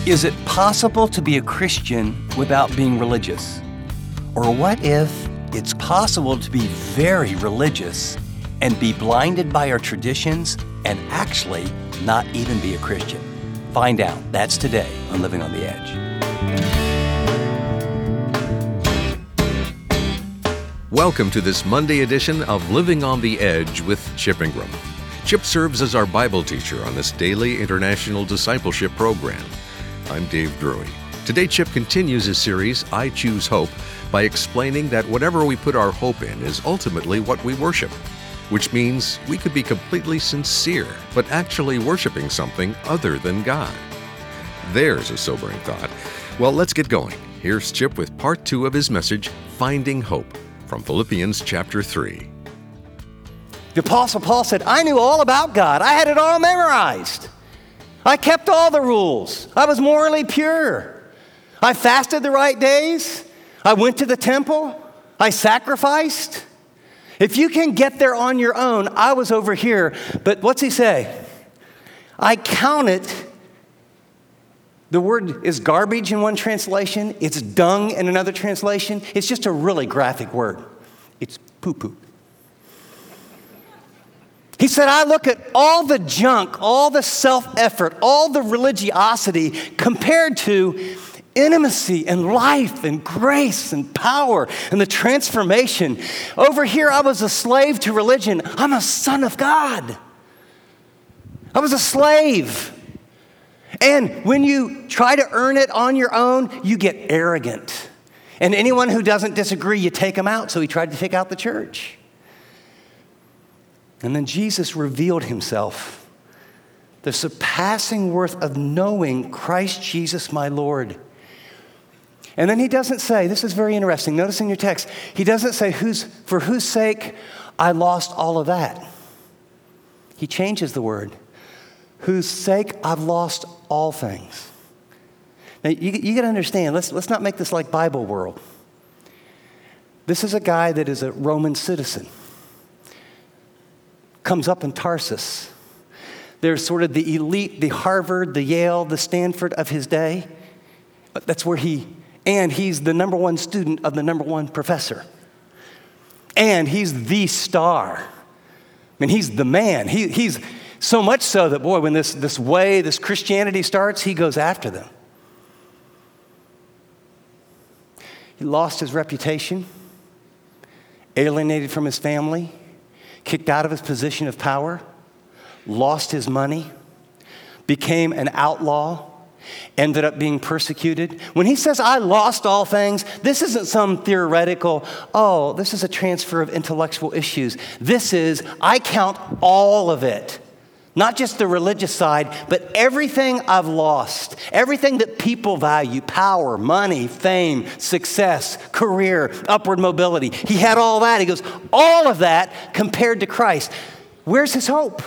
Is it possible to be a Christian without being religious? Or what if it's possible to be very religious and be blinded by our traditions and actually not even be a Christian? Find out. That's today on Living on the Edge. Welcome to this Monday edition of Living on the Edge with Chip Ingram. Chip serves as our Bible teacher on this daily international discipleship program. I'm Dave Drury. Today, Chip continues his series, I Choose Hope, by explaining that whatever we put our hope in is ultimately what we worship, which means we could be completely sincere, but actually worshiping something other than God. There's a sobering thought. Well, let's get going. Here's Chip with part 2 of his message, Finding Hope, from Philippians chapter 3. The Apostle Paul said, I knew all about God. I had it all memorized. I kept all the rules. I was morally pure. I fasted the right days. I went to the temple. I sacrificed. If you can get there on your own, I was over here. But what's he say? I count it. The word is garbage in one translation. It's dung in another translation. It's just a really graphic word. It's poo-poo. He said, I look at all the junk, all the self-effort, all the religiosity compared to intimacy and life and grace and power and the transformation. Over here, I was a slave to religion. I'm a son of God. I was a slave. And when you try to earn it on your own, you get arrogant. And anyone who doesn't disagree, you take them out. So he tried to take out the church. And then Jesus revealed himself, the surpassing worth of knowing Christ Jesus my Lord. And then he doesn't say, this is very interesting, notice in your text, he doesn't say, for whose sake I lost all of that. He changes the word, whose sake I've lost all things. Now, you got to understand, let's not make this like Bible world. This is a guy that is a Roman citizen. Comes up in Tarsus. There's sort of the elite, the Harvard, the Yale, the Stanford of his day. That's where he's the number one student of the number one professor. And he's the star. I mean, he's the man. He's so much so that, boy, when this Christianity starts, he goes after them. He lost his reputation, alienated from his family, kicked out of his position of power, lost his money, became an outlaw, ended up being persecuted. When he says, I lost all things, this isn't some theoretical, this is a transfer of intellectual issues. This is, I count all of it. Not just the religious side, but everything I've lost, everything that people value, power, money, fame, success, career, upward mobility. He had all that. He goes, all of that compared to Christ. Where's his hope?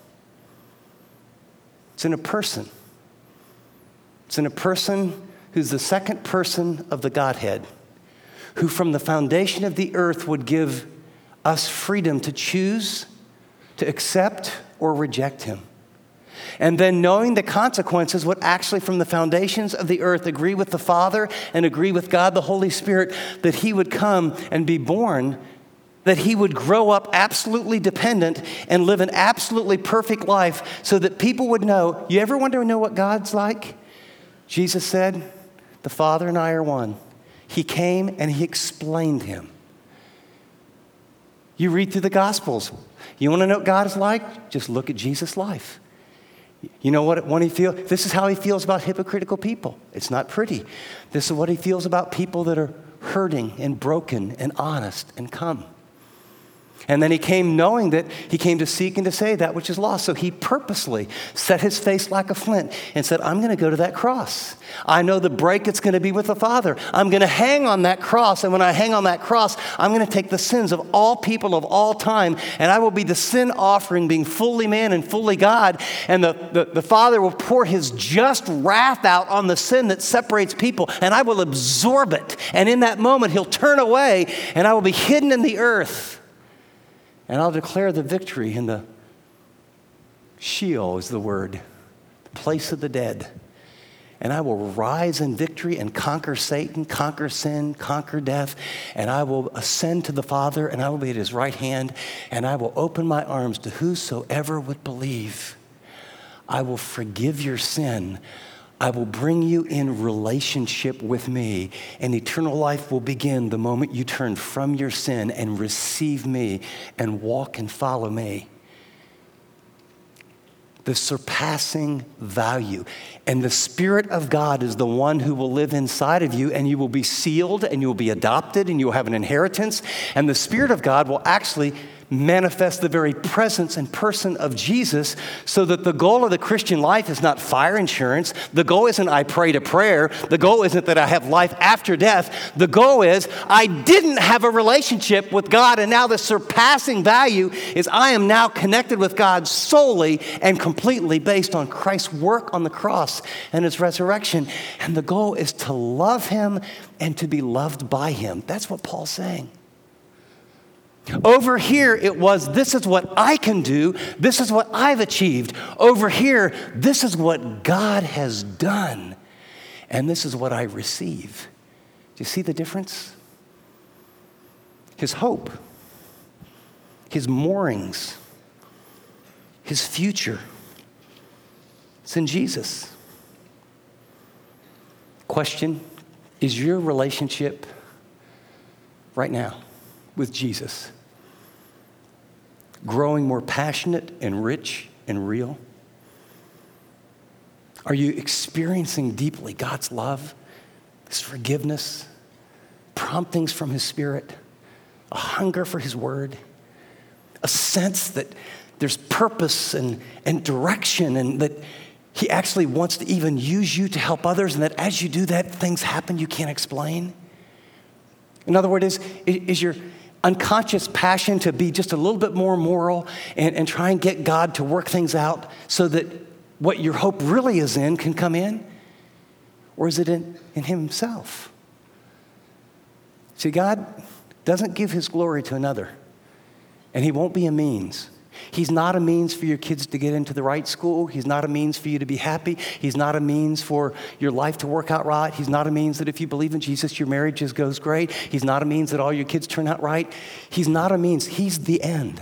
It's in a person. It's in a person who's the second person of the Godhead, who from the foundation of the earth would give us freedom to choose, to accept, or reject him. And then knowing the consequences would actually from the foundations of the earth agree with the Father and agree with God the Holy Spirit that he would come and be born, that he would grow up absolutely dependent and live an absolutely perfect life so that people would know. You ever wonder to know what God's like? Jesus said, the Father and I are one. He came and he explained him. You read through the Gospels. You want to know what God is like? Just look at Jesus' life. You know what? When he feels, this is how he feels about hypocritical people. It's not pretty. This is what he feels about people that are hurting and broken and honest and come. And then he came knowing that he came to seek and to save that which is lost. So he purposely set his face like a flint and said, I'm going to go to that cross. I know the break it's going to be with the Father. I'm going to hang on that cross. And when I hang on that cross, I'm going to take the sins of all people of all time. And I will be the sin offering, being fully man and fully God. And the Father will pour his just wrath out on the sin that separates people. And I will absorb it. And in that moment, he'll turn away and I will be hidden in the earth. And I'll declare the victory in the Sheol is the word, the place of the dead. and I will rise in victory and conquer Satan, conquer sin, conquer death, and I will ascend to the Father, and I will be at his right hand, and I will open my arms to whosoever would believe. I will forgive your sin. I will bring you in relationship with me, and eternal life will begin the moment you turn from your sin and receive me and walk and follow me. The surpassing value. And the Spirit of God is the one who will live inside of you, and you will be sealed, and you will be adopted, and you will have an inheritance. And the Spirit of God will actually manifest the very presence and person of Jesus, so that the goal of the Christian life is not fire insurance. The goal isn't I prayed a prayer. The goal isn't that I have life after death. The goal is I didn't have a relationship with God, and now the surpassing value is I am now connected with God solely and completely based on Christ's work on the cross and his resurrection. And the goal is to love him and to be loved by him. That's what Paul's saying. Over here, it was, this is what I can do. This is what I've achieved. Over here, this is what God has done. And this is what I receive. Do you see the difference? His hope, his moorings, his future, it's in Jesus. Question, is your relationship right now with Jesus growing more passionate and rich and real? Are you experiencing deeply God's love, his forgiveness, promptings from his Spirit, a hunger for his word, a sense that there's purpose and direction, and that he actually wants to even use you to help others, and that as you do that, things happen you can't explain? In other words, is your unconscious passion to be just a little bit more moral and try and get God to work things out so that what your hope really is in can come in? Or is it in himself? See, God doesn't give his glory to another, and he won't be a means. He's not a means for your kids to get into the right school. He's not a means for you to be happy. He's not a means for your life to work out right. He's not a means that if you believe in Jesus, your marriage just goes great. He's not a means that all your kids turn out right. He's not a means. He's the end.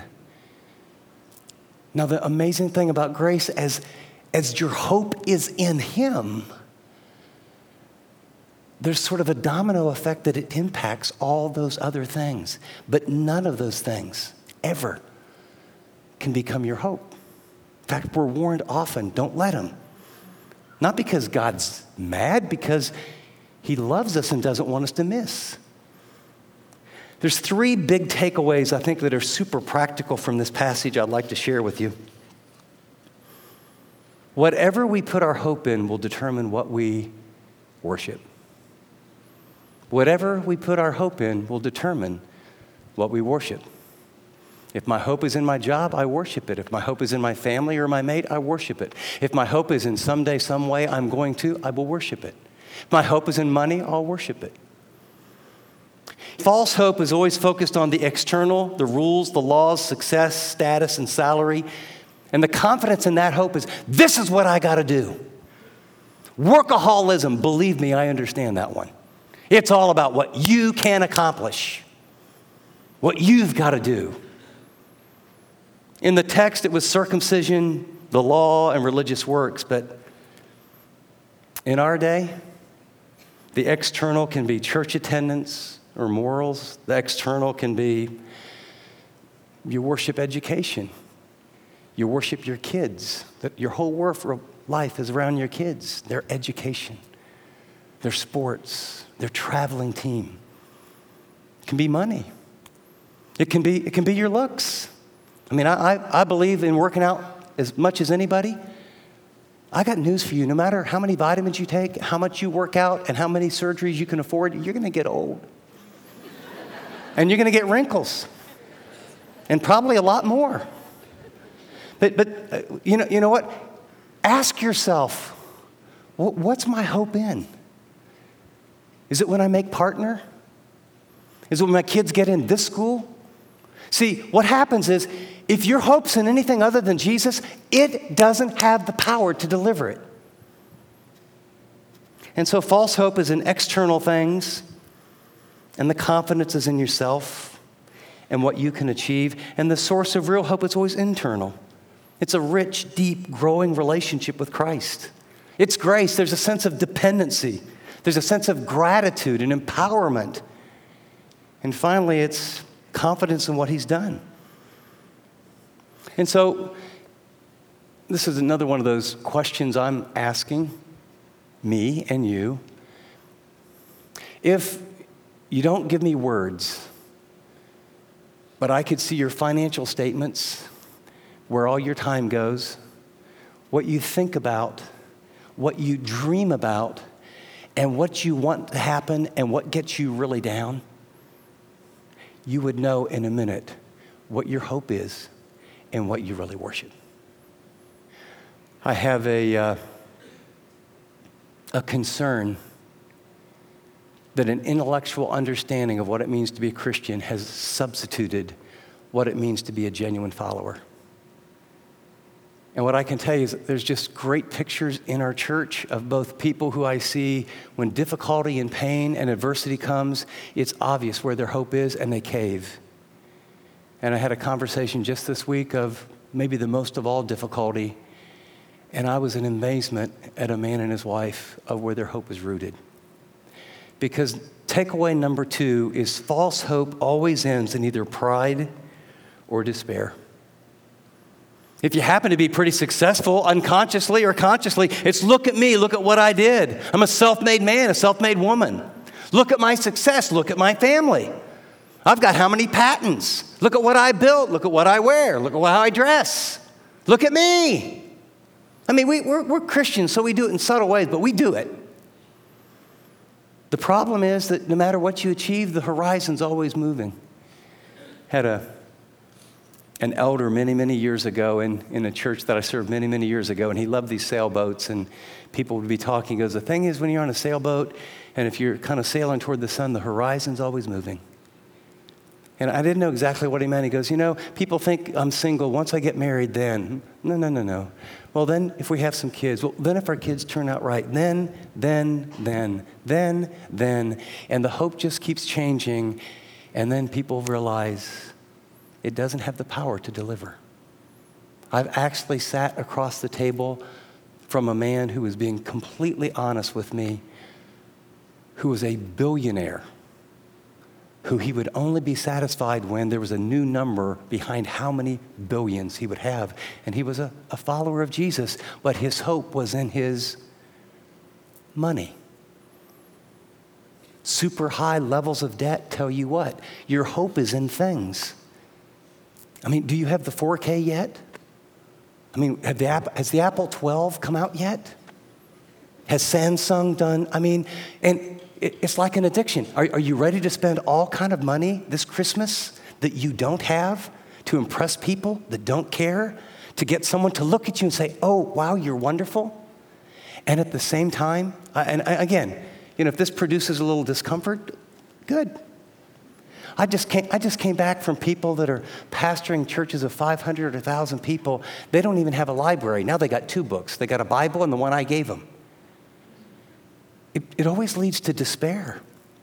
Now, the amazing thing about grace, as your hope is in him, there's sort of a domino effect that it impacts all those other things. But none of those things ever can become your hope. In fact, we're warned often, don't let him. Not because God's mad, because he loves us and doesn't want us to miss. There's 3 big takeaways, I think, that are super practical from this passage I'd like to share with you. Whatever we put our hope in will determine what we worship. Whatever we put our hope in will determine what we worship. If my hope is in my job, I worship it. If my hope is in my family or my mate, I worship it. If my hope is in someday, some way I'm going to, I will worship it. If my hope is in money, I'll worship it. False hope is always focused on the external, the rules, the laws, success, status, and salary. And the confidence in that hope is, this is what I got to do. Workaholism, believe me, I understand that one. It's all about what you can accomplish, what you've got to do. In the text, it was circumcision, the law, and religious works. But in our day, the external can be church attendance or morals. The external can be you worship education. You worship your kids. That your whole life is around your kids, their education, their sports, their traveling team. It can be money. It can be your looks. I mean, I believe in working out as much as anybody. I got news for you. No matter how many vitamins you take, how much you work out, and how many surgeries you can afford, you're going to get old. And you're going to get wrinkles. And probably a lot more. But you know what? Ask yourself, what's my hope in? Is it when I make partner? Is it when my kids get in this school? See, what happens is, if your hope's in anything other than Jesus, it doesn't have the power to deliver it. And so false hope is in external things, and the confidence is in yourself and what you can achieve. And the source of real hope is always internal. It's a rich, deep, growing relationship with Christ. It's grace. There's a sense of dependency. There's a sense of gratitude and empowerment. And finally, it's confidence in what he's done. And so this is another one of those questions I'm asking me and you. If you don't give me words, but I could see your financial statements, where all your time goes, what you think about, what you dream about, and what you want to happen and what gets you really down, you would know in a minute what your hope is and what you really worship. I have a concern that an intellectual understanding of what it means to be a Christian has substituted what it means to be a genuine follower. And what I can tell you is that there's just great pictures in our church of both people who I see when difficulty and pain and adversity comes, it's obvious where their hope is and they cave. And I had a conversation just this week of maybe the most of all difficulty, and I was in amazement at a man and his wife of where their hope was rooted. Because takeaway number 2 is false hope always ends in either pride or despair. If you happen to be pretty successful, unconsciously or consciously, it's look at me, look at what I did. I'm a self-made man, a self-made woman. Look at my success, look at my family. I've got how many patents? Look at what I built, look at what I wear, look at how I dress. Look at me. I mean, we're Christians, so we do it in subtle ways, but we do it. The problem is that no matter what you achieve, the horizon's always moving. Had an elder many years ago in a church that I served many years ago, and he loved these sailboats, and people would be talking. He goes, the thing is, when you're on a sailboat, and if you're kind of sailing toward the sun, the horizon's always moving. And I didn't know exactly what he meant. He goes, people think I'm single. Once I get married, then. No. Well, then if we have some kids, well, then if our kids turn out right, then. And the hope just keeps changing, and then people realize it doesn't have the power to deliver. I've actually sat across the table from a man who was being completely honest with me, who was a billionaire, who he would only be satisfied when there was a new number behind how many billions he would have. And he was a follower of Jesus, but his hope was in his money. Super high levels of debt tell you what? Your hope is in things. I mean, do you have the 4K yet? I mean, has the Apple 12 come out yet? Has Samsung done? I mean, and it's like an addiction. Are you ready to spend all kind of money this Christmas that you don't have to impress people that don't care, to get someone to look at you and say, oh, wow, you're wonderful? And at the same time, again, if this produces a little discomfort, good. I just came back from people that are pastoring churches of 500 or 1,000 people. They don't even have a library. Now they got 2 books. They got a Bible and the one I gave them. It always leads to despair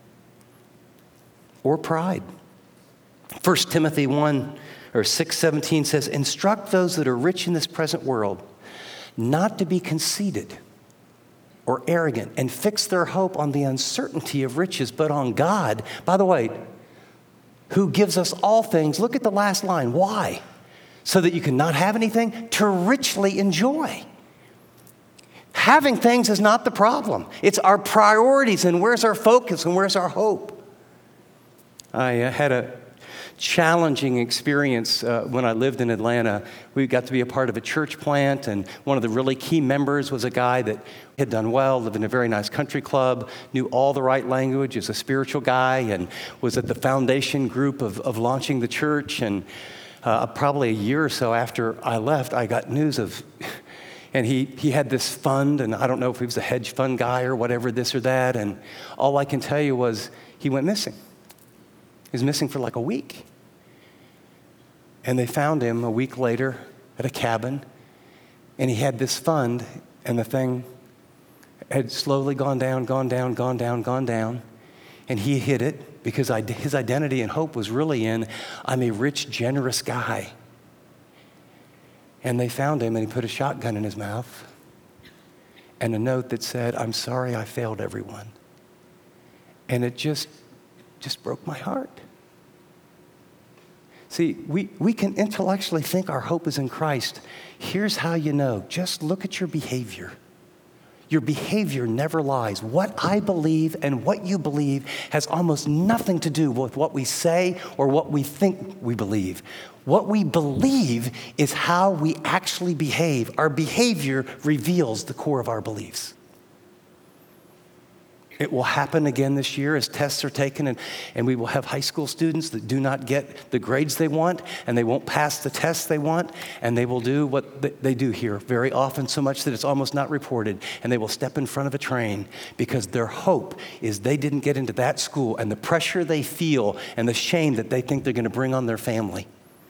or pride. 1 Timothy 6:17 says, instruct those that are rich in this present world not to be conceited or arrogant and fix their hope on the uncertainty of riches, but on God. By the way, who gives us all things. Look at the last line. Why? So that you can not have anything? To richly enjoy. Having things is not the problem. It's our priorities and where's our focus and where's our hope. I had a challenging experience when I lived in Atlanta. We got to be a part of a church plant, and one of the really key members was a guy that had done well, lived in a very nice country club, knew all the right language, is a spiritual guy, and was at the foundation group of launching the church. And probably a year or so after I left, I got news of, and he had this fund, and I don't know if he was a hedge fund guy or whatever, this or that, and all I can tell you was he went missing. He was missing for like a week. And they found him a week later at a cabin, and he had this fund, and the thing had slowly gone down, and he hid it because his identity and hope was really in, I'm a rich, generous guy. And they found him, and he put a shotgun in his mouth and a note that said, I'm sorry I failed everyone. And it just broke my heart. See, we can intellectually think our hope is in Christ. Here's how you know. Just look at your behavior. Your behavior never lies. What I believe and what you believe has almost nothing to do with what we say or what we think we believe. What we believe is how we actually behave. Our behavior reveals the core of our beliefs. It will happen again this year as tests are taken, and we will have high school students that do not get the grades they want, and they won't pass the tests they want, and they will do what they do here very often, so much that it's almost not reported, and they will step in front of a train because their hope is they didn't get into that school, and the pressure they feel and the shame that they think they're going to bring on their family.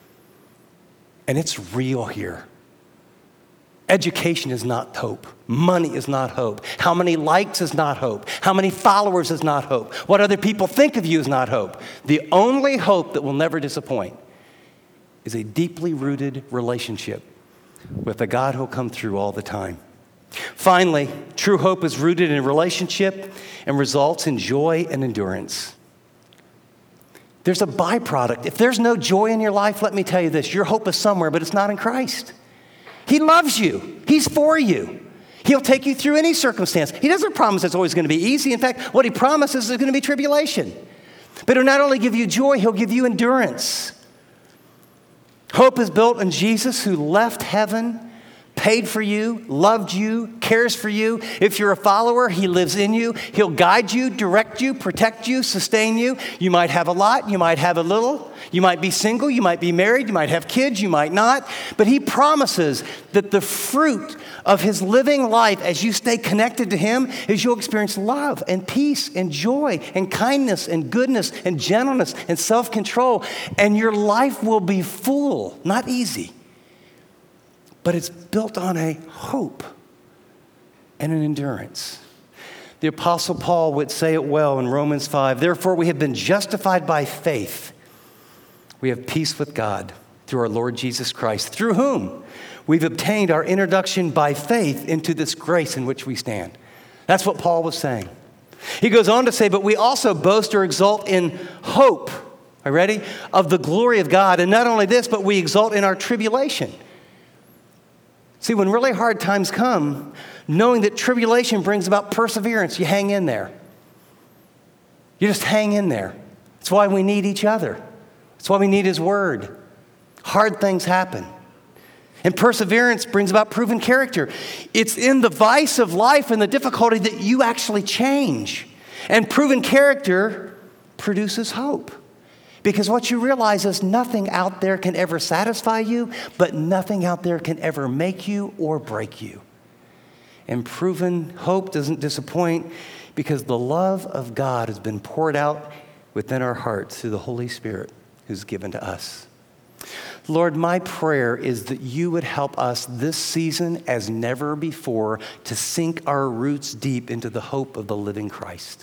And it's real here. Education is not hope. Money is not hope. How many likes is not hope. How many followers is not hope. What other people think of you is not hope. The only hope that will never disappoint is a deeply rooted relationship with a God who'll come through all the time. Finally, true hope is rooted in a relationship and results in joy and endurance. There's a byproduct. If there's no joy in your life, let me tell you this, your hope is somewhere, but it's not in Christ. He loves you. He's for you. He'll take you through any circumstance. He doesn't promise it's always going to be easy. In fact, what he promises is going to be tribulation. But he'll not only give you joy, he'll give you endurance. Hope is built on Jesus, who left heaven, paid for you, loved you, cares for you. If you're a follower, he lives in you. He'll guide you, direct you, protect you, sustain you. You might have a lot, you might have a little. You might be single, you might be married, you might have kids, you might not. But he promises that the fruit of his living life as you stay connected to him is you'll experience love and peace and joy and kindness and goodness and gentleness and self-control. And your life will be full, not easy. But it's built on a hope and an endurance. The Apostle Paul would say it well in Romans 5. Therefore, we have been justified by faith. We have peace with God through our Lord Jesus Christ, through whom we've obtained our introduction by faith into this grace in which we stand. That's what Paul was saying. He goes on to say, but we also boast or exult in hope, are you ready? Of the glory of God. And not only this, but we exult in our tribulation. See, when really hard times come, knowing that tribulation brings about perseverance, you hang in there. You just hang in there. That's why we need each other. That's why we need his word. Hard things happen. And perseverance brings about proven character. It's in the vice of life and the difficulty that you actually change. And proven character produces hope. Because what you realize is nothing out there can ever satisfy you, but nothing out there can ever make you or break you. And proven hope doesn't disappoint because the love of God has been poured out within our hearts through the Holy Spirit who's given to us. Lord, my prayer is that you would help us this season as never before to sink our roots deep into the hope of the living Christ.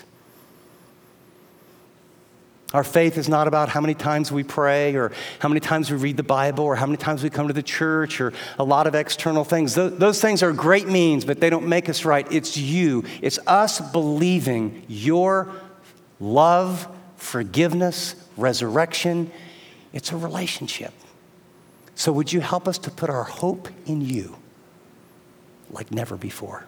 Our faith is not about how many times we pray or how many times we read the Bible or how many times we come to the church or a lot of external things. Those things are great means, but they don't make us right. It's you. It's us believing your love, forgiveness, resurrection. It's a relationship. So would you help us to put our hope in you like never before?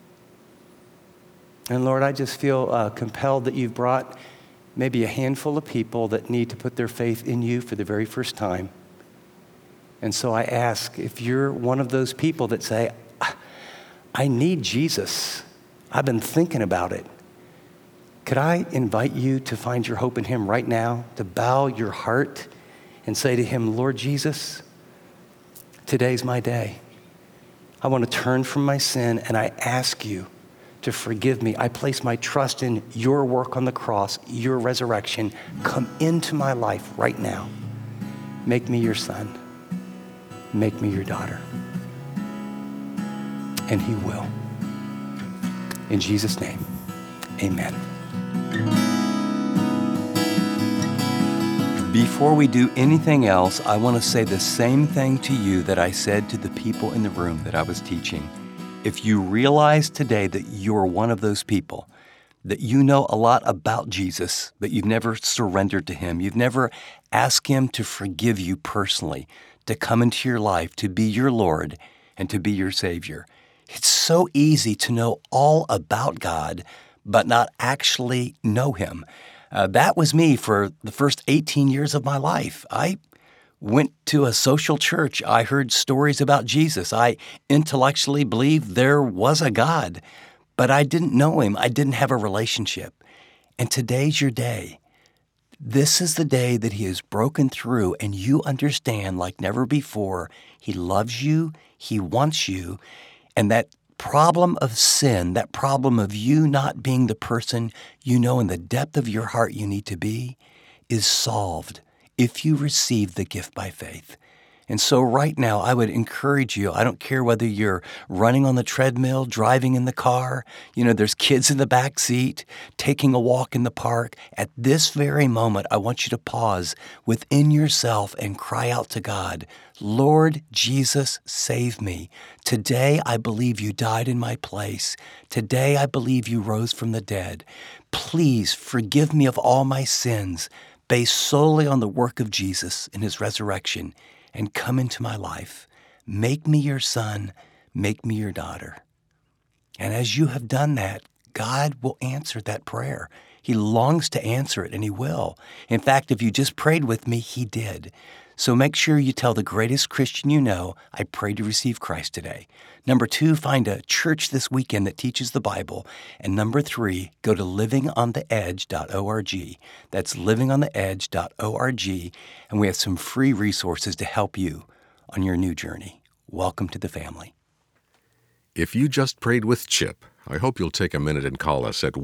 And Lord, I just feel compelled that you've brought maybe a handful of people that need to put their faith in you for the very first time. And so I ask, if you're one of those people that say, I need Jesus, I've been thinking about it, could I invite you to find your hope in him right now, to bow your heart and say to him, Lord Jesus, today's my day. I want to turn from my sin and I ask you to forgive me. I place my trust in your work on the cross, your resurrection. Come into my life right now. Make me your son. Make me your daughter. And he will. In Jesus' name, amen. Before we do anything else, I want to say the same thing to you that I said to the people in the room that I was teaching. If you realize today that you're one of those people, that you know a lot about Jesus, but you've never surrendered to him, you've never asked him to forgive you personally, to come into your life, to be your Lord, and to be your Savior. It's so easy to know all about God, but not actually know him. That was me for the first 18 years of my life. I went to a social church. I heard stories about Jesus. I intellectually believed there was a God, but I didn't know him. I didn't have a relationship. And today's your day. This is the day that he has broken through, and you understand like never before, he loves you, he wants you, and that problem of sin, that problem of you not being the person you know in the depth of your heart you need to be, is solved if you receive the gift by faith. And so right now, I would encourage you, I don't care whether you're running on the treadmill, driving in the car, there's kids in the back seat, taking a walk in the park. At this very moment, I want you to pause within yourself and cry out to God, Lord Jesus, save me. Today, I believe you died in my place. Today, I believe you rose from the dead. Please forgive me of all my sins, based solely on the work of Jesus in his resurrection, and come into my life. Make me your son, make me your daughter. And as you have done that, God will answer that prayer. He longs to answer it, and he will. In fact, if you just prayed with me, he did. So make sure you tell the greatest Christian you know, I prayed to receive Christ today. Number 2, find a church this weekend that teaches the Bible. And number 3, go to livingontheedge.org. That's livingontheedge.org. And we have some free resources to help you on your new journey. Welcome to the family. If you just prayed with Chip, I hope you'll take a minute and call us at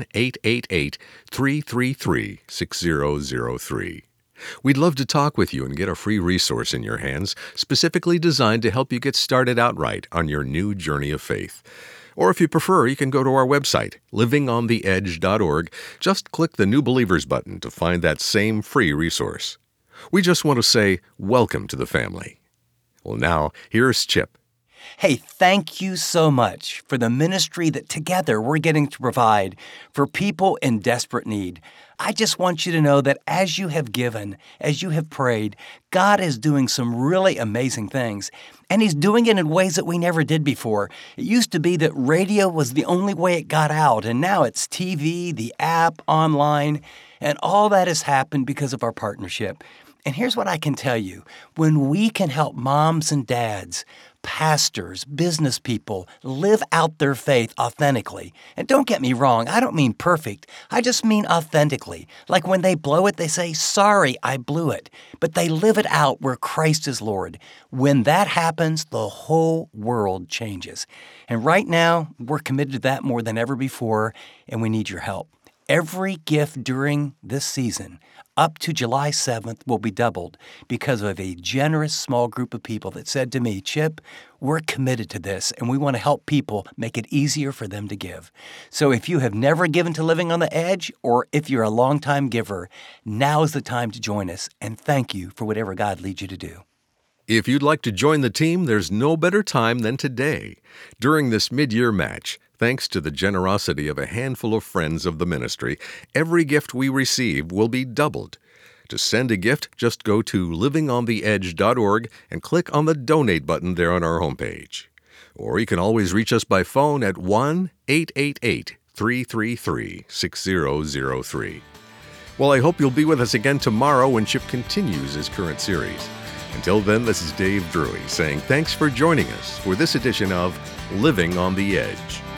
1-888-333-6003. We'd love to talk with you and get a free resource in your hands, specifically designed to help you get started out right on your new journey of faith. Or if you prefer, you can go to our website, livingontheedge.org. Just click the New Believers button to find that same free resource. We just want to say welcome to the family. Well, now, here's Chip. Hey, thank you so much for the ministry that together we're getting to provide for people in desperate need. I just want you to know that as you have given, as you have prayed, God is doing some really amazing things. And he's doing it in ways that we never did before. It used to be that radio was the only way it got out, and now it's TV, the app, online, and all that has happened because of our partnership. And here's what I can tell you. When we can help moms and dads, pastors, business people live out their faith authentically. And don't get me wrong, I don't mean perfect. I just mean authentically. Like when they blow it, they say, sorry, I blew it. But they live it out where Christ is Lord. When that happens, the whole world changes. And right now, we're committed to that more than ever before, and we need your help. Every gift during this season, up to July 7th, will be doubled because of a generous small group of people that said to me, Chip, we're committed to this, and we want to help people make it easier for them to give. So if you have never given to Living on the Edge, or if you're a longtime giver, now is the time to join us, and thank you for whatever God leads you to do. If you'd like to join the team, there's no better time than today. During this mid-year match, thanks to the generosity of a handful of friends of the ministry, every gift we receive will be doubled. To send a gift, just go to livingontheedge.org and click on the Donate button there on our homepage. Or you can always reach us by phone at 1-888-333-6003. Well, I hope you'll be with us again tomorrow when Chip continues his current series. Until then, this is Dave Drury saying thanks for joining us for this edition of Living on the Edge.